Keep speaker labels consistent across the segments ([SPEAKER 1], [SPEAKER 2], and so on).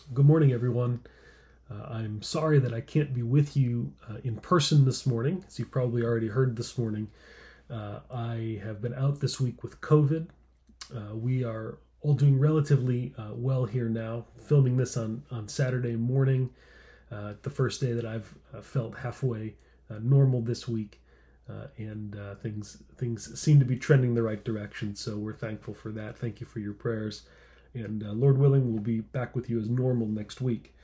[SPEAKER 1] Good morning, everyone. I'm sorry that I can't be with you in person this morning. As you've probably already heard this morning, I have been out this week with COVID. We are all doing relatively well here now, filming this on Saturday morning, the first day that I've felt halfway normal this week. And things seem to be trending the right direction, so we're thankful for that. Thank you for your prayers. And Lord willing, we'll be back with you as normal next week.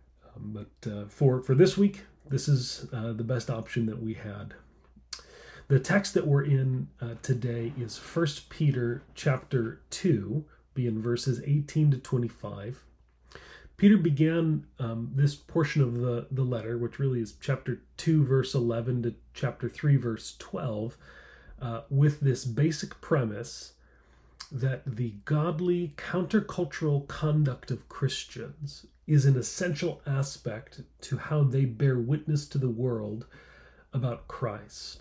[SPEAKER 1] But for this week, this is the best option that we had. The text that we're in today is 1 Peter chapter 2, be in verses 18 to 25. Peter began this portion of the letter, which really is chapter 2, verse 11 to chapter 3, verse 12, with this basic premise that the godly countercultural conduct of Christians is an essential aspect to how they bear witness to the world about Christ.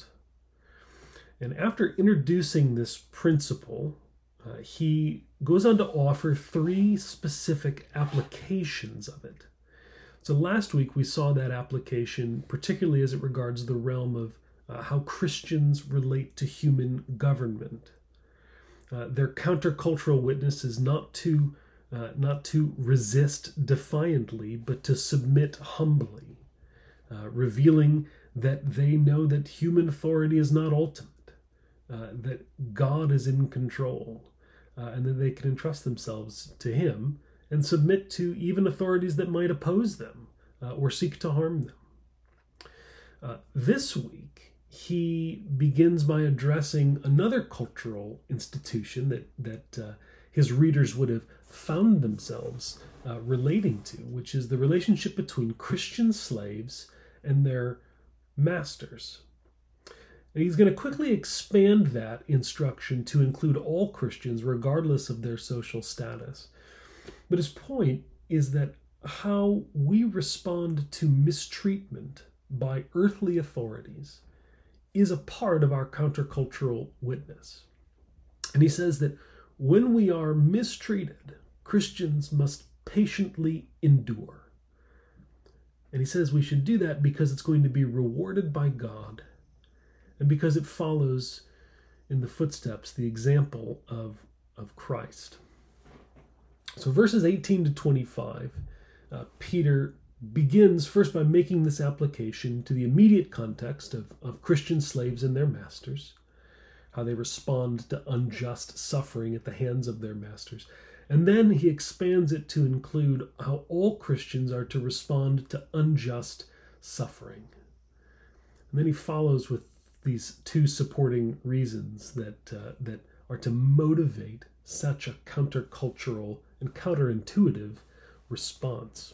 [SPEAKER 1] And after introducing this principle, he goes on to offer three specific applications of it. So last week we saw that application, particularly as it regards the realm of how Christians relate to human government. Their countercultural witness is not to resist defiantly, but to submit humbly, revealing that they know that human authority is not ultimate, that God is in control, and that they can entrust themselves to Him and submit to even authorities that might oppose them or seek to harm them. This week, he begins by addressing another cultural institution that his readers would have found themselves relating to, which is the relationship between Christian slaves and their masters. And he's going to quickly expand that instruction to include all Christians, regardless of their social status. But his point is that how we respond to mistreatment by earthly authorities is a part of our countercultural witness. And he says that when we are mistreated, Christians must patiently endure. And he says we should do that because it's going to be rewarded by God and because it follows in the footsteps, the example of Christ. So verses 18 to 25, Peter begins first by making this application to the immediate context of Christian slaves and their masters, how they respond to unjust suffering at the hands of their masters. And then he expands it to include how all Christians are to respond to unjust suffering. And then he follows with these two supporting reasons that are to motivate such a countercultural and counterintuitive response.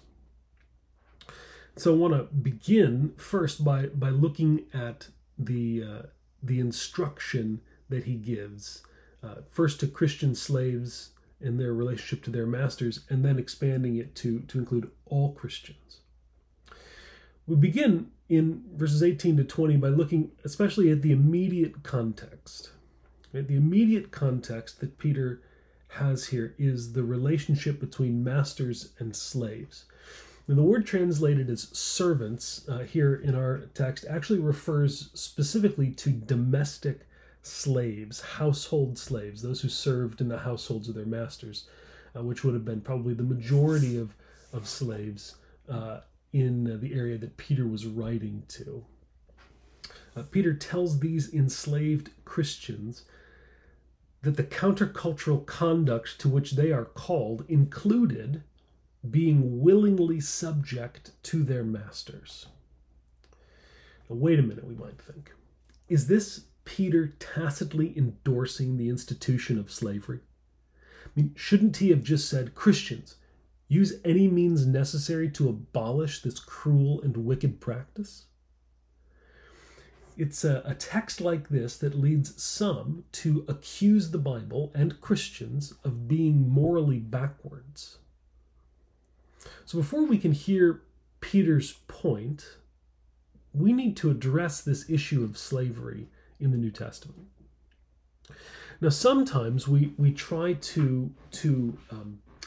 [SPEAKER 1] So I want to begin first by looking at the instruction that he gives, first to Christian slaves and their relationship to their masters, and then expanding it to include all Christians. We begin in verses 18 to 20 by looking especially at the immediate context. Right? The immediate context that Peter has here is the relationship between masters and slaves. Now, the word translated as servants here in our text actually refers specifically to domestic slaves, household slaves, those who served in the households of their masters, which would have been probably the majority of slaves in the area that Peter was writing to. Peter tells these enslaved Christians that the countercultural conduct to which they are called included being willingly subject to their masters. Now, wait a minute, we might think. Is this Peter tacitly endorsing the institution of slavery? I mean, shouldn't he have just said, Christians, use any means necessary to abolish this cruel and wicked practice? It's a text like this that leads some to accuse the Bible and Christians of being morally backwards. So before we can hear Peter's point, we need to address this issue of slavery in the New Testament. Now, sometimes we try to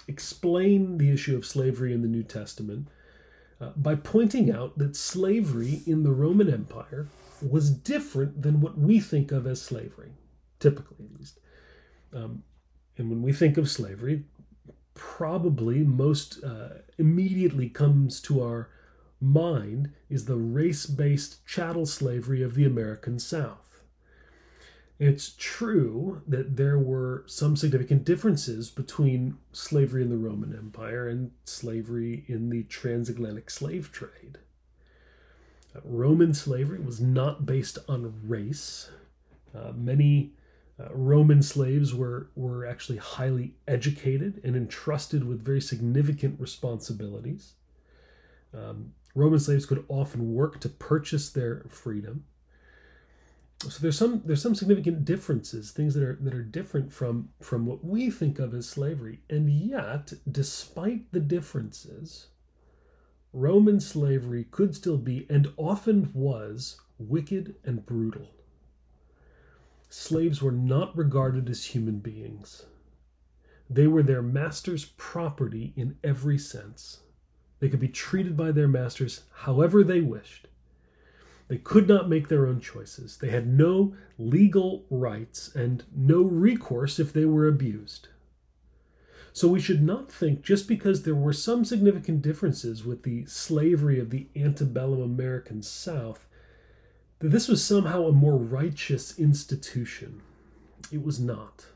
[SPEAKER 1] explain the issue of slavery in the New Testament by pointing out that slavery in the Roman Empire was different than what we think of as slavery, typically at least. And when we think of slavery, probably most immediately comes to our mind is the race-based chattel slavery of the American South. It's true that there were some significant differences between slavery in the Roman Empire and slavery in the transatlantic slave trade. Roman slavery was not based on race. Many Roman slaves were actually highly educated and entrusted with very significant responsibilities. Roman slaves could often work to purchase their freedom. So there's some significant differences, things that are different from what we think of as slavery. And yet, despite the differences, Roman slavery could still be, and often was, wicked and brutal. Slaves were not regarded as human beings. They were their master's property in every sense. They could be treated by their masters however they wished. They could not make their own choices. They had no legal rights and no recourse if they were abused. So we should not think just because there were some significant differences with the slavery of the antebellum American South, that this was somehow a more righteous institution. It was not.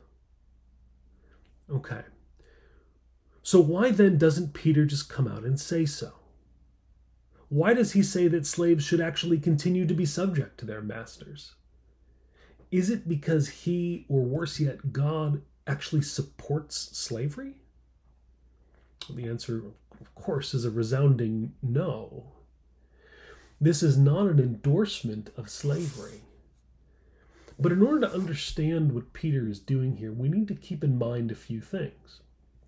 [SPEAKER 1] Okay. So why then doesn't Peter just come out and say so? Why does he say that slaves should actually continue to be subject to their masters? Is it because he, or worse yet, God, actually supports slavery? Well, the answer, of course, is a resounding no. This is not an endorsement of slavery. But in order to understand what Peter is doing here, we need to keep in mind a few things.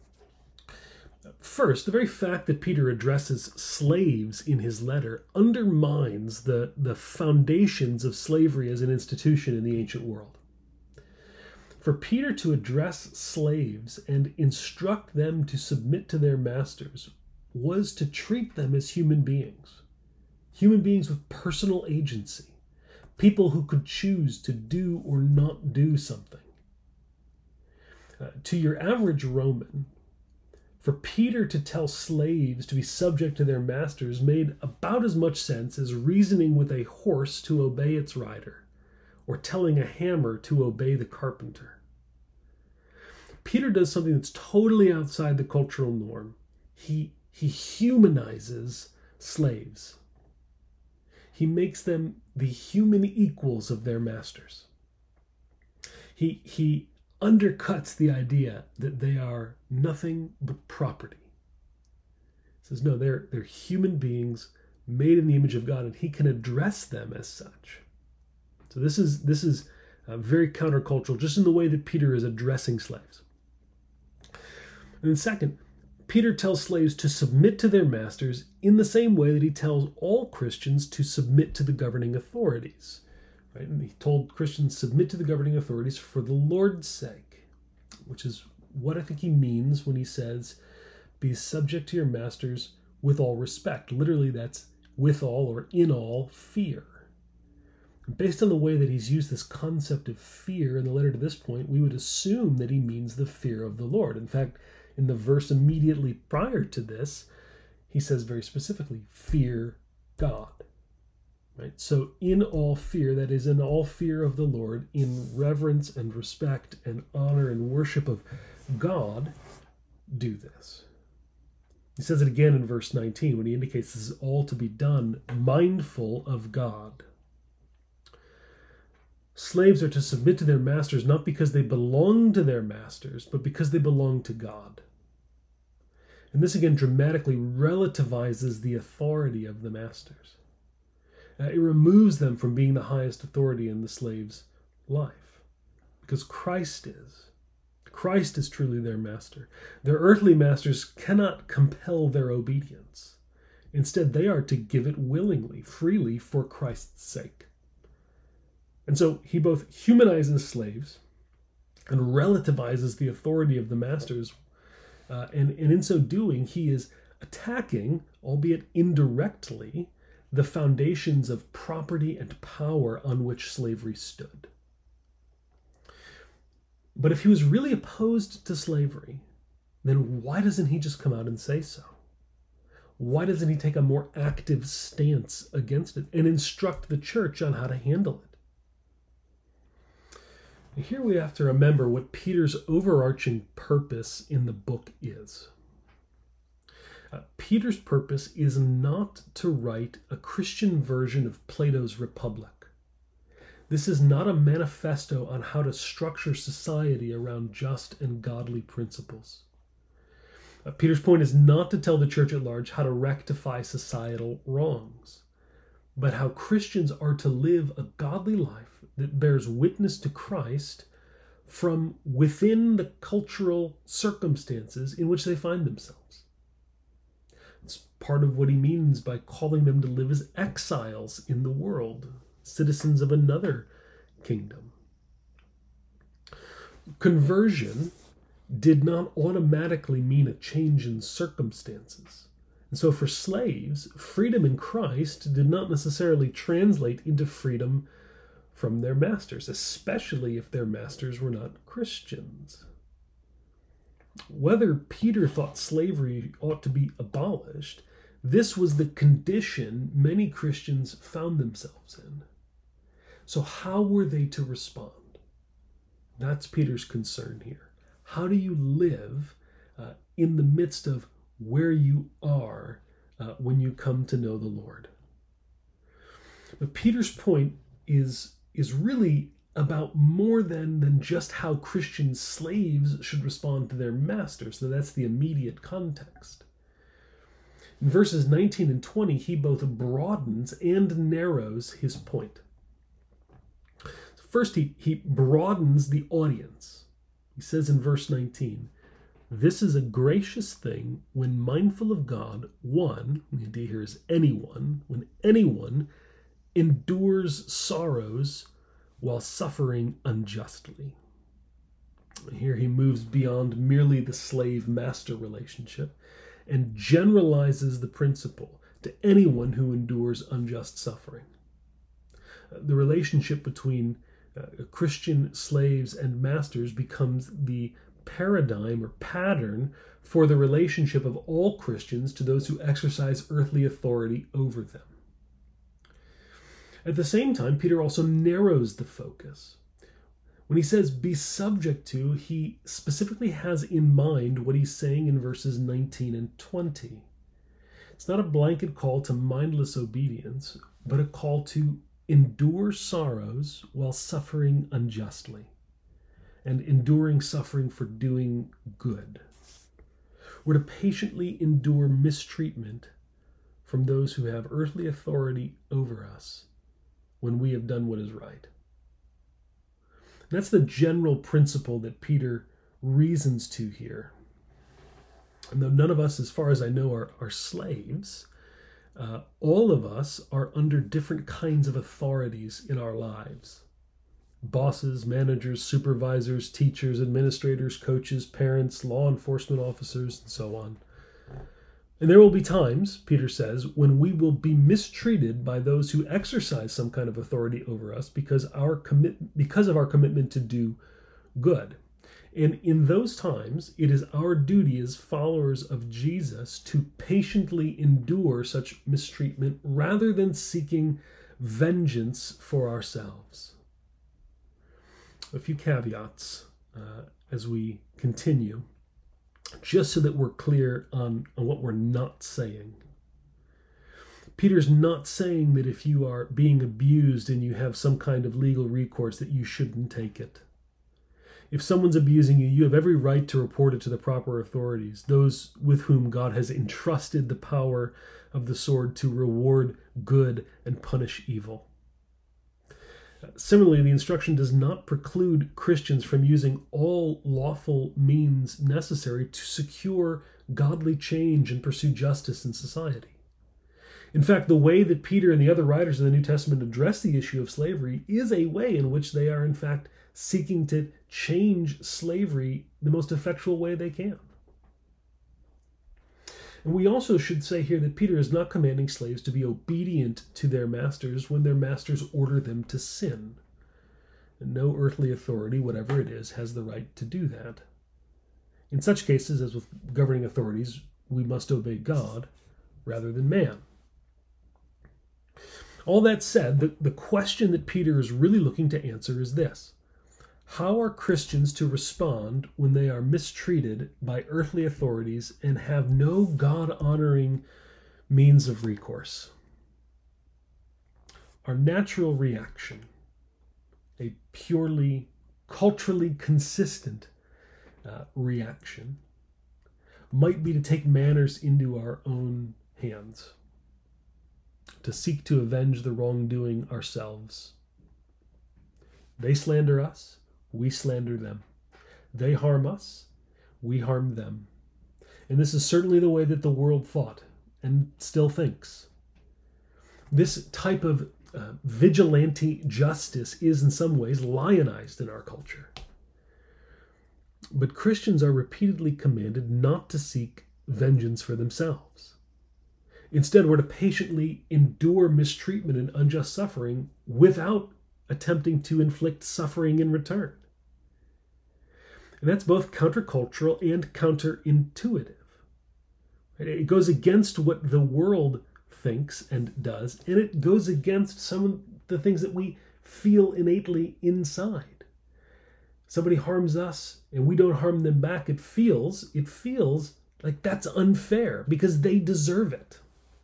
[SPEAKER 1] First, the very fact that Peter addresses slaves in his letter undermines the foundations of slavery as an institution in the ancient world. For Peter to address slaves and instruct them to submit to their masters was to treat them as human beings with personal agency, people who could choose to do or not do something. To your average Roman, for Peter to tell slaves to be subject to their masters made about as much sense as reasoning with a horse to obey its rider, or telling a hammer to obey the carpenter. Peter does something that's totally outside the cultural norm. He humanizes slaves. He makes them the human equals of their masters. He undercuts the idea that they are nothing but property. He says, no, they're human beings made in the image of God, and he can address them as such. So this is very countercultural, just in the way that Peter is addressing slaves. And then second, Peter tells slaves to submit to their masters in the same way that he tells all Christians to submit to the governing authorities. Right? And he told Christians, submit to the governing authorities for the Lord's sake, which is what I think he means when he says, be subject to your masters with all respect. Literally, that's with all or in all fear. Based on the way that he's used this concept of fear in the letter to this point, we would assume that he means the fear of the Lord. In fact, in the verse immediately prior to this, he says very specifically, fear God. Right? So in all fear, that is, in all fear of the Lord, in reverence and respect and honor and worship of God, do this. He says it again in verse 19 when he indicates this is all to be done mindful of God. Slaves are to submit to their masters not because they belong to their masters, but because they belong to God. And this again dramatically relativizes the authority of the masters. It removes them from being the highest authority in the slave's life, because Christ is. Christ is truly their master. Their earthly masters cannot compel their obedience. Instead, they are to give it willingly, freely, for Christ's sake. And so he both humanizes slaves and relativizes the authority of the masters And in so doing, he is attacking, albeit indirectly, the foundations of property and power on which slavery stood. But if he was really opposed to slavery, then why doesn't he just come out and say so? Why doesn't he take a more active stance against it and instruct the church on how to handle it? Here we have to remember what Peter's overarching purpose in the book is. Peter's purpose is not to write a Christian version of Plato's Republic. This is not a manifesto on how to structure society around just and godly principles. Peter's point is not to tell the church at large how to rectify societal wrongs, but how Christians are to live a godly life that bears witness to Christ from within the cultural circumstances in which they find themselves. It's part of what he means by calling them to live as exiles in the world, citizens of another kingdom. Conversion did not automatically mean a change in circumstances. And so for slaves, freedom in Christ did not necessarily translate into freedom from their masters, especially if their masters were not Christians. Whether Peter thought slavery ought to be abolished, this was the condition many Christians found themselves in. So how were they to respond? That's Peter's concern here. How do you live in the midst of where you are when you come to know the Lord? But Peter's point is really about more than just how Christian slaves should respond to their masters. So that's the immediate context. In verses 19 and 20, he both broadens and narrows his point. First, he broadens the audience. He says in verse 19, "This is a gracious thing when mindful of God, one," the idea here is anyone, when anyone endures sorrows while suffering unjustly. Here he moves beyond merely the slave-master relationship and generalizes the principle to anyone who endures unjust suffering. The relationship between Christian slaves and masters becomes the paradigm or pattern for the relationship of all Christians to those who exercise earthly authority over them. At the same time, Peter also narrows the focus. When he says be subject to, he specifically has in mind what he's saying in verses 19 and 20. It's not a blanket call to mindless obedience, but a call to endure sorrows while suffering unjustly, and enduring suffering for doing good. We're to patiently endure mistreatment from those who have earthly authority over us when we have done what is right. And that's the general principle that Peter reasons to here. And though none of us, as far as I know, are slaves, all of us are under different kinds of authorities in our lives. Bosses, managers, supervisors, teachers, administrators, coaches, parents, law enforcement officers, and so on. And there will be times, Peter says, when we will be mistreated by those who exercise some kind of authority over us because of our commitment to do good. And in those times, it is our duty as followers of Jesus to patiently endure such mistreatment rather than seeking vengeance for ourselves. A few caveats as we continue, just so that we're clear on what we're not saying. Peter's not saying that if you are being abused and you have some kind of legal recourse that you shouldn't take it. If someone's abusing you, you have every right to report it to the proper authorities, those with whom God has entrusted the power of the sword to reward good and punish evil. Similarly, the instruction does not preclude Christians from using all lawful means necessary to secure godly change and pursue justice in society. In fact, the way that Peter and the other writers of the New Testament address the issue of slavery is a way in which they are, in fact, seeking to change slavery the most effectual way they can. And we also should say here that Peter is not commanding slaves to be obedient to their masters when their masters order them to sin. And no earthly authority, whatever it is, has the right to do that. In such cases, as with governing authorities, we must obey God rather than man. All that said, the question that Peter is really looking to answer is this: how are Christians to respond when they are mistreated by earthly authorities and have no God-honoring means of recourse? Our natural reaction, a purely culturally consistent reaction, might be to take matters into our own hands, to seek to avenge the wrongdoing ourselves. They slander us, we slander them. They harm us, we harm them. And this is certainly the way that the world thought and still thinks. This type of vigilante justice is in some ways lionized in our culture. But Christians are repeatedly commanded not to seek vengeance for themselves. Instead, we're to patiently endure mistreatment and unjust suffering without attempting to inflict suffering in return. And that's both countercultural and counterintuitive. It goes against what the world thinks and does, and it goes against some of the things that we feel innately inside. Somebody harms us and we don't harm them back. It feels like that's unfair because they deserve it.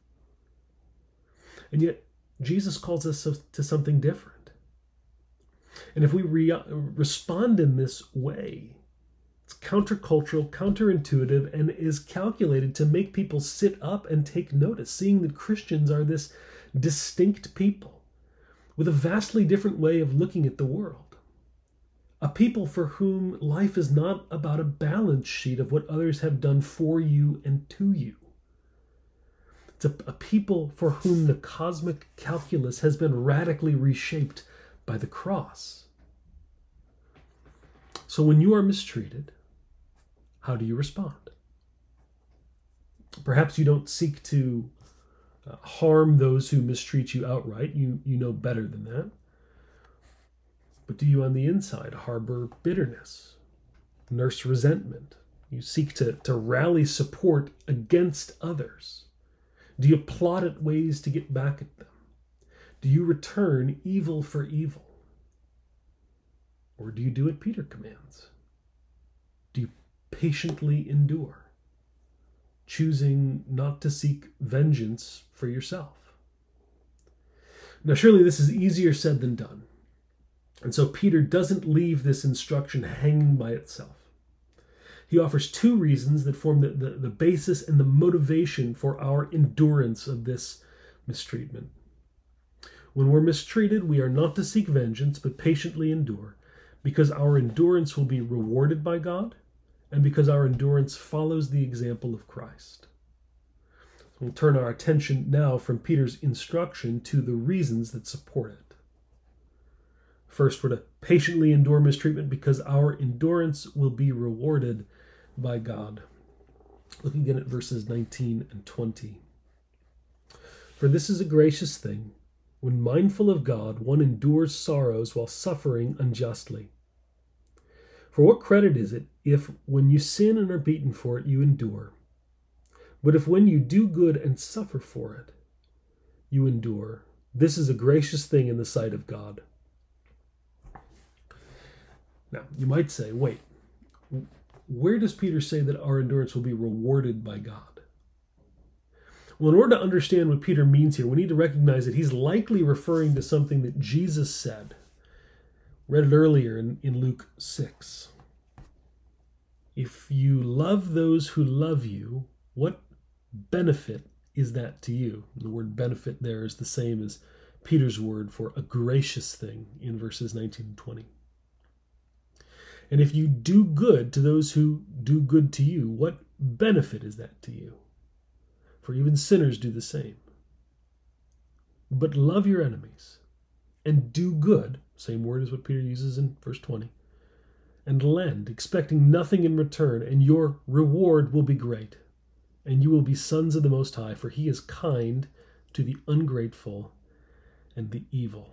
[SPEAKER 1] And yet, Jesus calls us to something different. And if we respond in this way, it's countercultural, counterintuitive, and is calculated to make people sit up and take notice, seeing that Christians are this distinct people with a vastly different way of looking at the world. A people for whom life is not about a balance sheet of what others have done for you and to you. It's a people for whom the cosmic calculus has been radically reshaped by the cross. So when you are mistreated, how do you respond? Perhaps you don't seek to harm those who mistreat you outright. You know better than that. But do you on the inside harbor bitterness, nurse resentment? You seek to rally support against others. Do you plot at ways to get back at them? Do you return evil for evil? Or do you do what Peter commands? Do you patiently endure, choosing not to seek vengeance for yourself? Now, surely this is easier said than done. And so Peter doesn't leave this instruction hanging by itself. He offers two reasons that form the basis and the motivation for our endurance of this mistreatment. When we're mistreated, we are not to seek vengeance, but patiently endure, because our endurance will be rewarded by God, and because our endurance follows the example of Christ. We'll turn our attention now from Peter's instruction to the reasons that support it. First, we're to patiently endure mistreatment because our endurance will be rewarded by God. Look again at verses 19 and 20. For this is a gracious thing, when mindful of God, one endures sorrows while suffering unjustly. For what credit is it if, when you sin and are beaten for it, you endure? But if when you do good and suffer for it, you endure, this is a gracious thing in the sight of God. Now, you might say, wait, where does Peter say that our endurance will be rewarded by God? Well, in order to understand what Peter means here, we need to recognize that he's likely referring to something that Jesus said. Read it earlier in Luke 6. If you love those who love you, what benefit is that to you? The word benefit there is the same as Peter's word for a gracious thing in verses 19 and 20. And if you do good to those who do good to you, what benefit is that to you? For even sinners do the same. But love your enemies and do good, same word as what Peter uses in verse 20, and lend, expecting nothing in return, and your reward will be great, and you will be sons of the Most High, for he is kind to the ungrateful and the evil.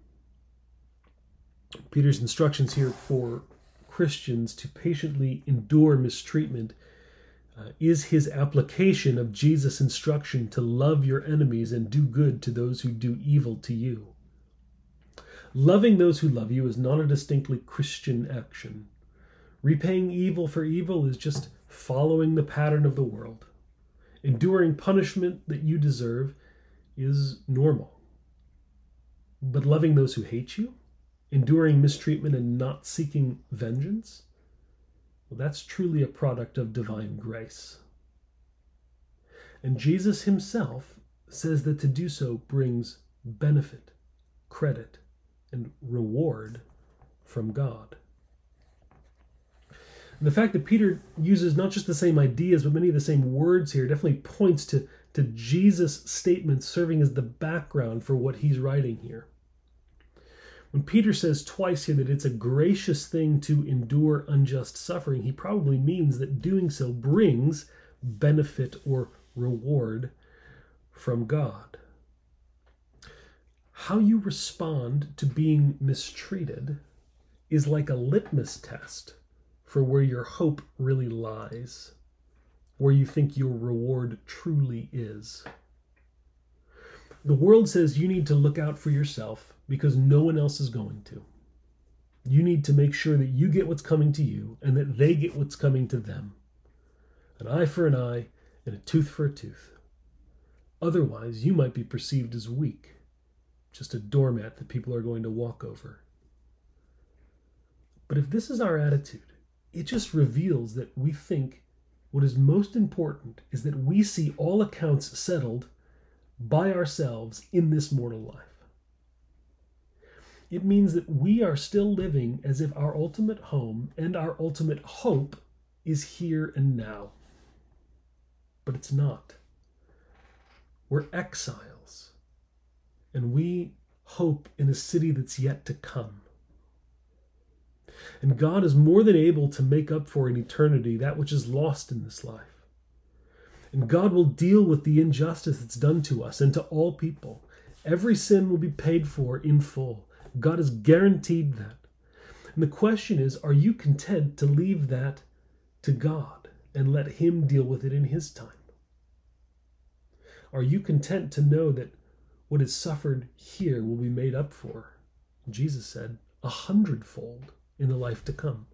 [SPEAKER 1] Peter's instructions here for Christians to patiently endure mistreatment is his application of Jesus' instruction to love your enemies and do good to those who do evil to you. Loving those who love you is not a distinctly Christian action. Repaying evil for evil is just following the pattern of the world. Enduring punishment that you deserve is normal. But loving those who hate you, enduring mistreatment and not seeking vengeance, well, that's truly a product of divine grace. And Jesus himself says that to do so brings benefit, credit, and reward from God. And the fact that Peter uses not just the same ideas, but many of the same words here definitely points to Jesus' statements serving as the background for what he's writing here. When Peter says twice here that it's a gracious thing to endure unjust suffering, he probably means that doing so brings benefit or reward from God. How you respond to being mistreated is like a litmus test for where your hope really lies, where you think your reward truly is. The world says you need to look out for yourself because no one else is going to. You need to make sure that you get what's coming to you and that they get what's coming to them. An eye for an eye and a tooth for a tooth. Otherwise, you might be perceived as weak, just a doormat that people are going to walk over. But if this is our attitude, it just reveals that we think what is most important is that we see all accounts settled by ourselves in this mortal life. It means that we are still living as if our ultimate home and our ultimate hope is here and now. But it's not. We're exiles, and we hope in a city that's yet to come. And God is more than able to make up for in eternity that which is lost in this life. And God will deal with the injustice that's done to us and to all people. Every sin will be paid for in full. God has guaranteed that. And the question is, are you content to leave that to God and let him deal with it in his time? Are you content to know that what is suffered here will be made up for, Jesus said, 100-fold in the life to come?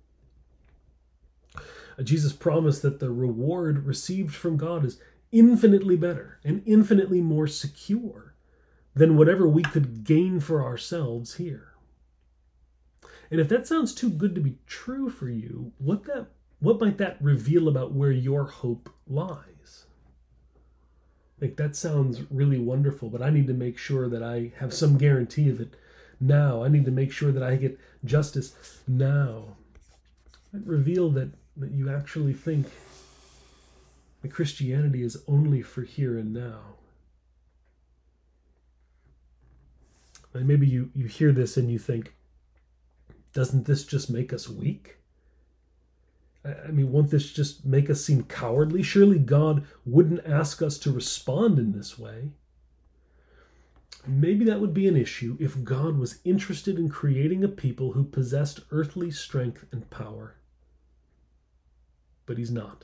[SPEAKER 1] Jesus promised that the reward received from God is infinitely better and infinitely more secure than whatever we could gain for ourselves here. And if that sounds too good to be true for you, what might that reveal about where your hope lies? Like, that sounds really wonderful, but I need to make sure that I have some guarantee of it now. I need to make sure that I get justice now. It reveal that you actually think that Christianity is only for here and now. And maybe you hear this and you think, doesn't this just make us weak? I mean, won't this just make us seem cowardly? Surely God wouldn't ask us to respond in this way. Maybe that would be an issue if God was interested in creating a people who possessed earthly strength and power. But he's not.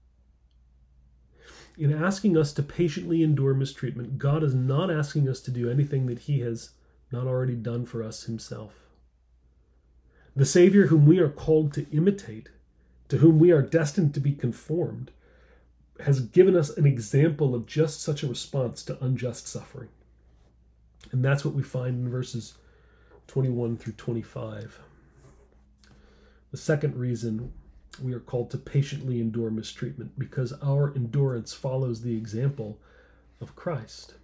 [SPEAKER 1] In asking us to patiently endure mistreatment, God is not asking us to do anything that he has not already done for us himself. The Savior whom we are called to imitate, to whom we are destined to be conformed, has given us an example of just such a response to unjust suffering. And that's what we find in verses 21 through 25. The second reason we are called to patiently endure mistreatment, because our endurance follows the example of Christ.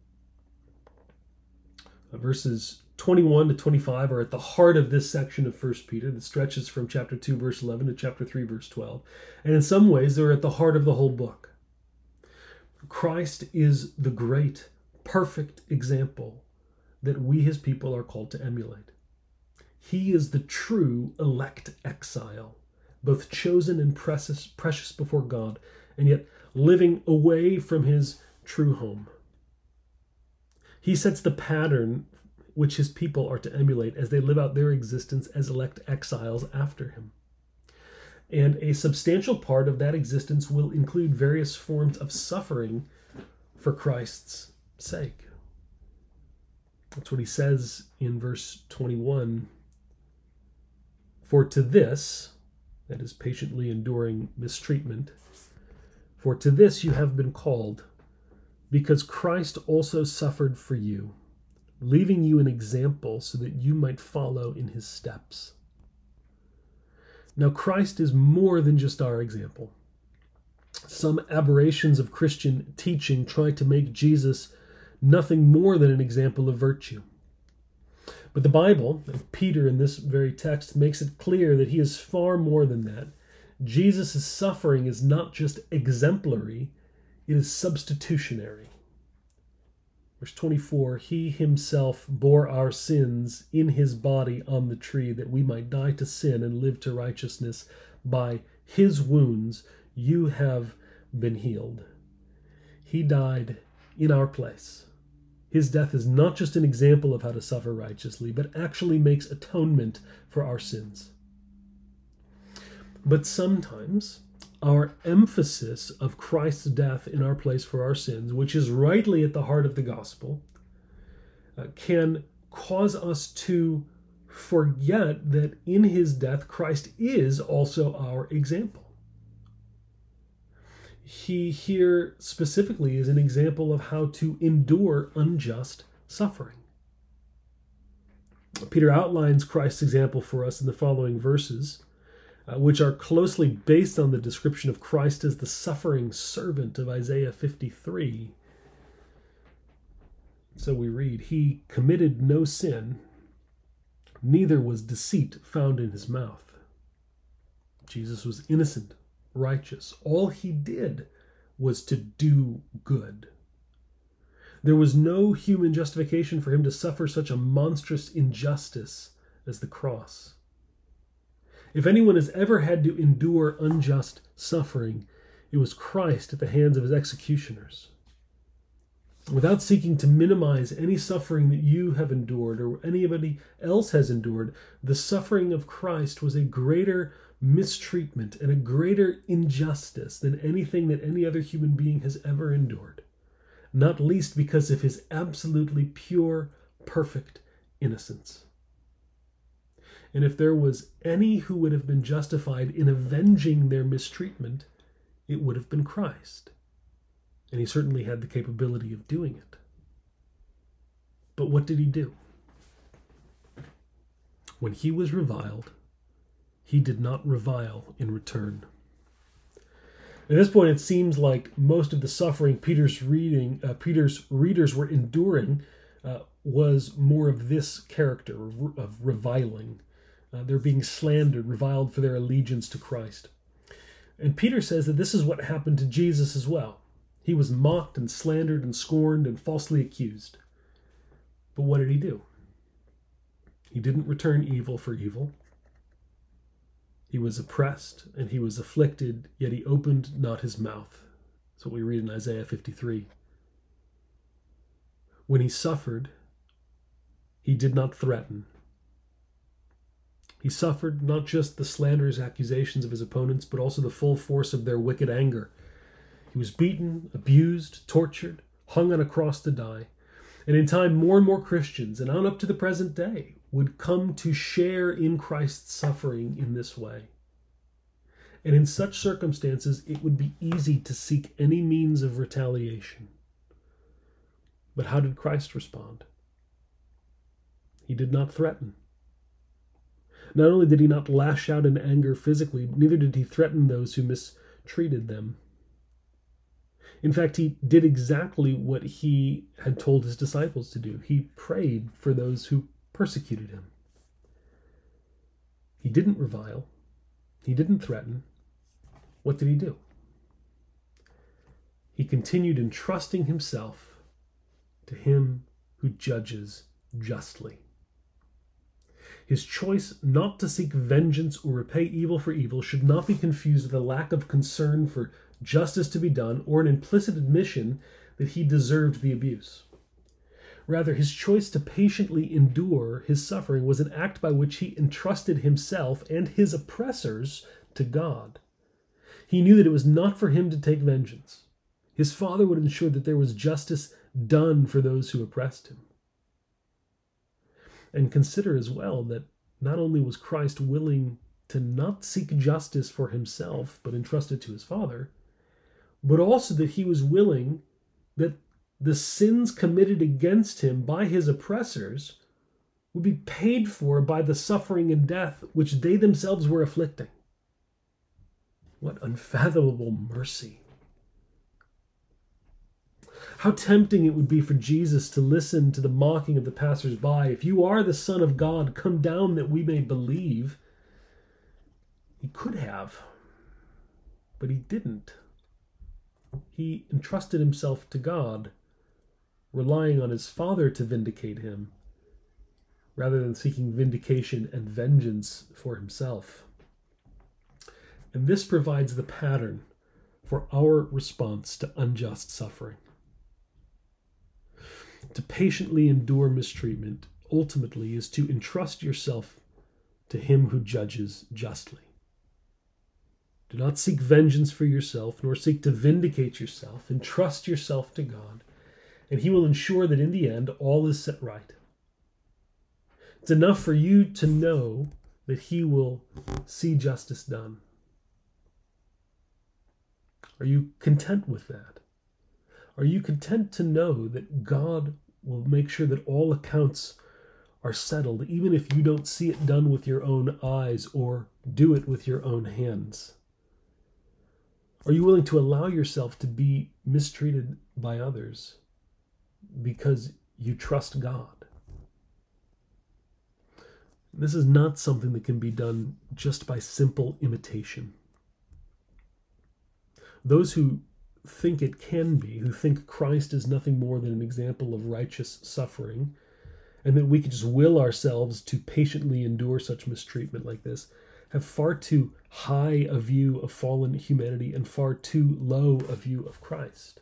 [SPEAKER 1] Verses 21 to 25 are at the heart of this section of 1 Peter that stretches from chapter 2, verse 11 to chapter 3, verse 12. And in some ways, they're at the heart of the whole book. Christ is the great, perfect example that we, his people, are called to emulate. He is the true elect exile, both chosen and precious before God, and yet living away from his true home. He sets the pattern which his people are to emulate as they live out their existence as elect exiles after him. And a substantial part of that existence will include various forms of suffering for Christ's sake. That's what he says in verse 21. For to this, that is patiently enduring mistreatment, for to this you have been called, because Christ also suffered for you, leaving you an example so that you might follow in his steps. Now, Christ is more than just our example. Some aberrations of Christian teaching try to make Jesus nothing more than an example of virtue. But the Bible, and Peter in this very text, makes it clear that he is far more than that. Jesus' suffering is not just exemplary, it is substitutionary. Verse 24, he himself bore our sins in his body on the tree, that we might die to sin and live to righteousness. By his wounds you have been healed. He died in our place. His death is not just an example of how to suffer righteously, but actually makes atonement for our sins. But sometimes our emphasis of Christ's death in our place for our sins, which is rightly at the heart of the gospel, can cause us to forget that in his death, Christ is also our example. He here specifically is an example of how to endure unjust suffering. Peter outlines Christ's example for us in the following verses, which are closely based on the description of Christ as the suffering servant of Isaiah 53. So we read, he committed no sin, neither was deceit found in his mouth. Jesus was innocent, righteous. All he did was to do good. There was no human justification for him to suffer such a monstrous injustice as the cross. If anyone has ever had to endure unjust suffering, it was Christ at the hands of his executioners. Without seeking to minimize any suffering that you have endured or anybody else has endured, the suffering of Christ was a greater mistreatment and a greater injustice than anything that any other human being has ever endured, not least because of his absolutely pure, perfect innocence. And if there was any who would have been justified in avenging their mistreatment, it would have been Christ. And he certainly had the capability of doing it. But what did he do? When he was reviled, he did not revile in return. At this point, it seems like most of the suffering Peter's readers were enduring was more of this character of reviling. They're being slandered, reviled for their allegiance to Christ. And Peter says that this is what happened to Jesus as well. He was mocked and slandered and scorned and falsely accused. But what did he do? He didn't return evil for evil. He was oppressed and he was afflicted, yet he opened not his mouth. That's what we read in Isaiah 53. When he suffered, he did not threaten. He suffered not just the slanderous accusations of his opponents, but also the full force of their wicked anger. He was beaten, abused, tortured, hung on a cross to die. And in time, more and more Christians, and on up to the present day, would come to share in Christ's suffering in this way. And in such circumstances, it would be easy to seek any means of retaliation. But how did Christ respond? He did not threaten. Not only did he not lash out in anger physically, neither did he threaten those who mistreated them. In fact, he did exactly what he had told his disciples to do. He prayed for those who persecuted him. He didn't revile. He didn't threaten. What did he do? He continued entrusting himself to him who judges justly. His choice not to seek vengeance or repay evil for evil should not be confused with a lack of concern for justice to be done, or an implicit admission that he deserved the abuse. Rather, his choice to patiently endure his suffering was an act by which he entrusted himself and his oppressors to God. He knew that it was not for him to take vengeance. His Father would ensure that there was justice done for those who oppressed him. And consider as well that not only was Christ willing to not seek justice for himself, but entrust it to his Father, but also that he was willing that the sins committed against him by his oppressors would be paid for by the suffering and death which they themselves were afflicting. What unfathomable mercy. How tempting it would be for Jesus to listen to the mocking of the passers-by. If you are the Son of God, come down that we may believe. He could have, but he didn't. He entrusted himself to God, relying on his Father to vindicate him, rather than seeking vindication and vengeance for himself. And this provides the pattern for our response to unjust suffering. To patiently endure mistreatment ultimately is to entrust yourself to him who judges justly. Do not seek vengeance for yourself, nor seek to vindicate yourself. Entrust yourself to God, and he will ensure that in the end all is set right. It's enough for you to know that he will see justice done. Are you content with that? Are you content to know that God will make sure that all accounts are settled, even if you don't see it done with your own eyes or do it with your own hands? Are you willing to allow yourself to be mistreated by others because you trust God? This is not something that can be done just by simple imitation. Those who think it can be, who think Christ is nothing more than an example of righteous suffering, and that we can just will ourselves to patiently endure such mistreatment like this, have far too high a view of fallen humanity and far too low a view of Christ.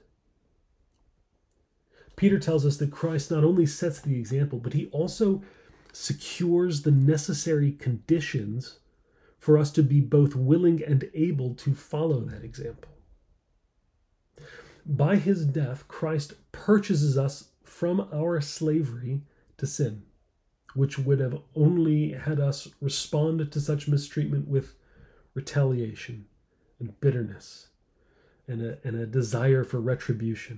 [SPEAKER 1] Peter tells us that Christ not only sets the example, but he also secures the necessary conditions for us to be both willing and able to follow that example. By his death, Christ purchases us from our slavery to sin, which would have only had us respond to such mistreatment with retaliation and bitterness and a desire for retribution.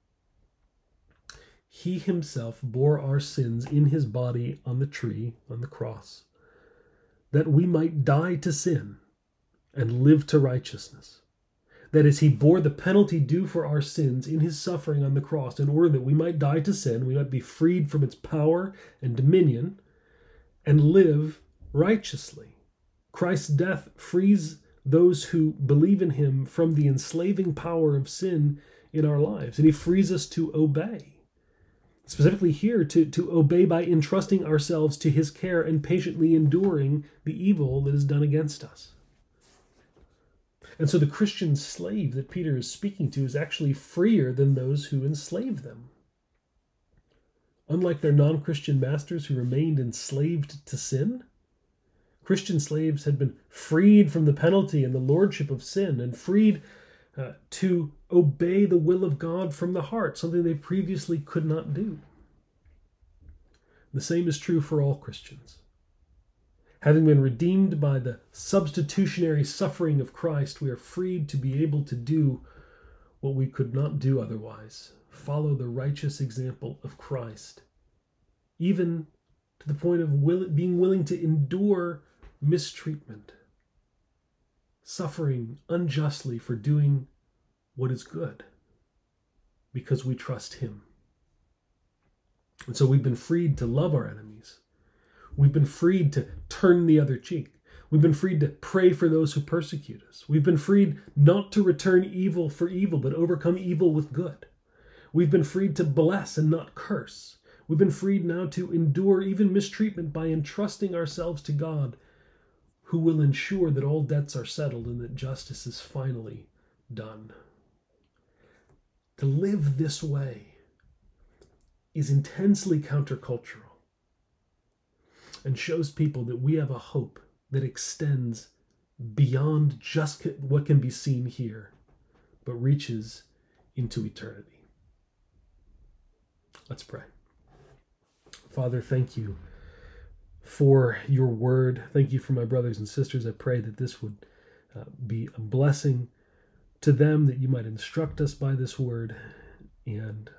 [SPEAKER 1] He himself bore our sins in his body on the tree, on the cross, that we might die to sin and live to righteousness. That is, he bore the penalty due for our sins in his suffering on the cross in order that we might die to sin, we might be freed from its power and dominion, and live righteously. Christ's death frees those who believe in him from the enslaving power of sin in our lives, and he frees us to obey. Specifically here, to obey by entrusting ourselves to his care and patiently enduring the evil that is done against us. And so the Christian slave that Peter is speaking to is actually freer than those who enslave them. Unlike their non-Christian masters who remained enslaved to sin, Christian slaves had been freed from the penalty and the lordship of sin and freed to obey the will of God from the heart, something they previously could not do. The same is true for all Christians. Having been redeemed by the substitutionary suffering of Christ, we are freed to be able to do what we could not do otherwise. Follow the righteous example of Christ, even to the point of being willing to endure mistreatment, suffering unjustly for doing what is good, because we trust him. And so we've been freed to love our enemies. We've been freed to turn the other cheek. We've been freed to pray for those who persecute us. We've been freed not to return evil for evil, but overcome evil with good. We've been freed to bless and not curse. We've been freed now to endure even mistreatment by entrusting ourselves to God, who will ensure that all debts are settled and that justice is finally done. To live this way is intensely countercultural and shows people that we have a hope that extends beyond just what can be seen here, but reaches into eternity. Let's pray. Father, thank you for your word. Thank you for my brothers and sisters. I pray that this would be a blessing to them, that you might instruct us by this word, and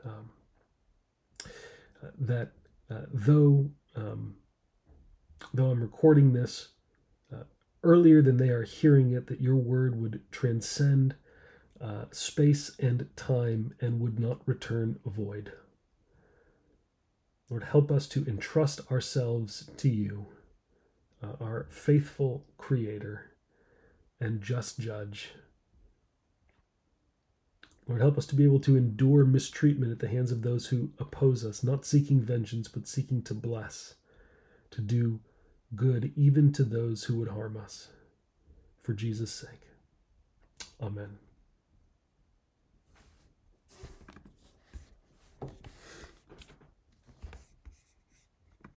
[SPEAKER 1] that though I'm recording this earlier than they are hearing it, that your word would transcend space and time and would not return void. Lord, help us to entrust ourselves to you, our faithful Creator and just Judge. Lord, help us to be able to endure mistreatment at the hands of those who oppose us, not seeking vengeance, but seeking to bless, to do good even to those who would harm us. For Jesus' sake. Amen.